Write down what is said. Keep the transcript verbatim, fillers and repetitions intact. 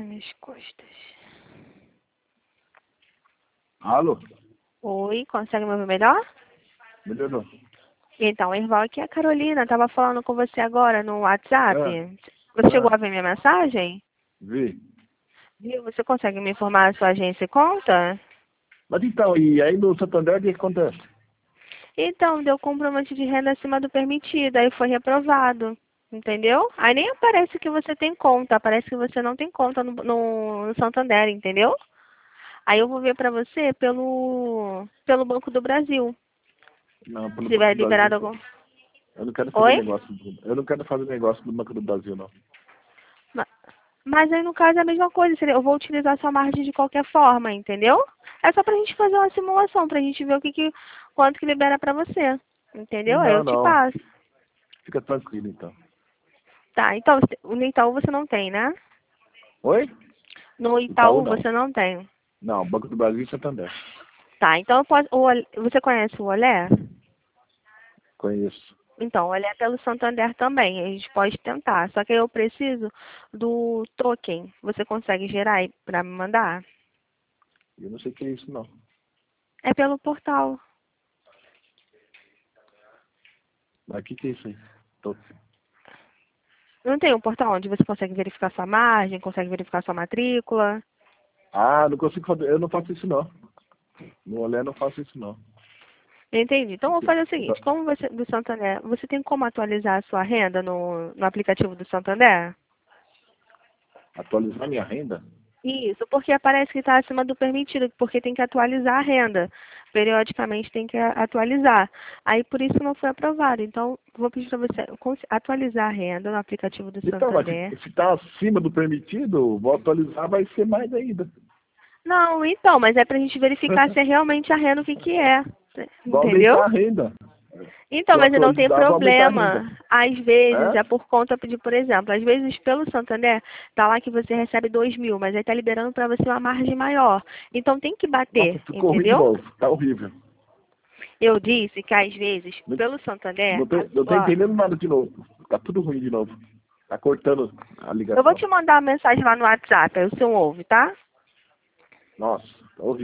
minhas costas. Alô? Oi, consegue me ouvir melhor? Melhorou. Então, Erval, aqui é a Carolina. Tava falando com você agora no WhatsApp. Ah, Você chegou ah, a ver minha mensagem? vi. Viu? Você consegue me informar a sua agência e conta? Mas então, e aí no Santander o que acontece? Então, deu comprovante de renda acima do permitido, aí foi reprovado. Entendeu? Aí nem aparece que você tem conta, parece que você não tem conta no, no, no Santander, entendeu? Aí eu vou ver pra você pelo, pelo Banco do Brasil. Não, Se pelo Banco tiver do Brasil. liberado algum. Eu não quero fazer Oi? negócio. do- Eu não quero fazer negócio no Banco do Brasil, não. Ma- Mas aí no caso é a mesma coisa, seria- eu vou utilizar sua margem de qualquer forma, entendeu? É só pra gente fazer uma simulação, pra gente ver o que, que quanto que libera pra você. Entendeu? Aí Não, eu te não. passo. Fica tranquilo, então. Tá, então no Itaú você não tem, né? Oi? No Itaú, Itaú não. você não tem. Não, Banco do Brasil e Santander. Tá, então eu posso. O Olé- você conhece o Olé? Conheço. Então, o Olé é pelo Santander também. A gente pode tentar. Só que eu preciso do token. Você consegue gerar aí pra me mandar? Eu não sei o que é isso, não. É pelo portal. Mas o que, que é isso aí? Tô... Não tem um portal onde você consegue verificar sua margem, consegue verificar sua matrícula? Ah, não consigo fazer. Eu não faço isso, não. No Olé eu não faço isso, não. Entendi. Então, vou fazer o seguinte. Então, Como você, do Santander, você tem como atualizar a sua renda no, no aplicativo do Santander? atualizar minha renda? Isso, porque parece que está acima do permitido, porque tem que atualizar a renda. Periodicamente tem que a- atualizar. Aí por isso não foi aprovado. Então, vou pedir para você cons- atualizar a renda no aplicativo do Então, mas Santander. se está acima do permitido, vou atualizar, vai ser mais ainda. Não, então, mas é para a gente verificar se é realmente a renda o que, que é. Vou Entendeu? aumentar a renda. Se Então, eu mas não tem atualizar, vou aumentar a renda. problema. Às vezes Hã? é por conta de, por exemplo, às vezes pelo Santander, tá lá que você recebe dois mil, mas aí tá liberando para você uma margem maior. Então tem que Nossa, bater, ficou ruim de entendeu? novo. Tá horrível. Eu disse que às vezes, Não, pelo Santander, não, tô, a- não tô ó, entendendo nada de novo. Tá tudo ruim de novo. Tá cortando a eu vou ligação. te mandar uma mensagem lá no WhatsApp, aí o senhor ouve, tá? Nossa, tá horrível.